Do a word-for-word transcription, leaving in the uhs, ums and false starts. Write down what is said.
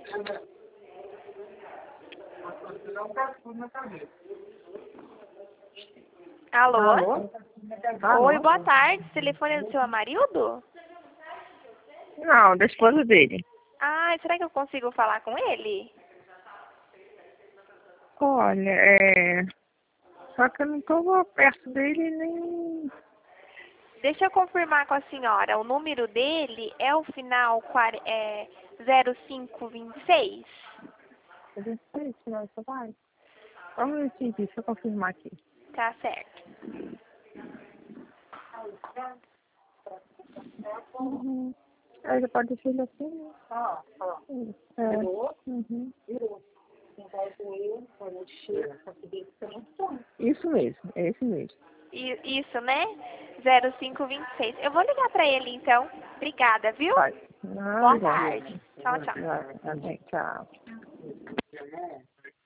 Alô? Alô? Oi, Alô? boa tarde. Esse telefone é do seu marido? Não, da esposa dele. Ah, será que eu consigo falar com ele? Olha, é... Só que eu não tô perto dele nem... Deixa eu confirmar com a senhora. O número dele é o final quar- é, zero cinco vinte e seis? Eu não sei se não, só vai. Só um minutinho aqui, deixa eu confirmar aqui. Tá certo. Uhum. Aí já pode deixar ele assim, né? Ah, ah. É. Uhum. Isso mesmo, é esse mesmo. I- Isso, né? zero cinco vinte e seis. Eu vou ligar pra ele, então. Obrigada, viu? Vai. Boa Nada. tarde. Tchau, tchau. Vai, amém, tchau.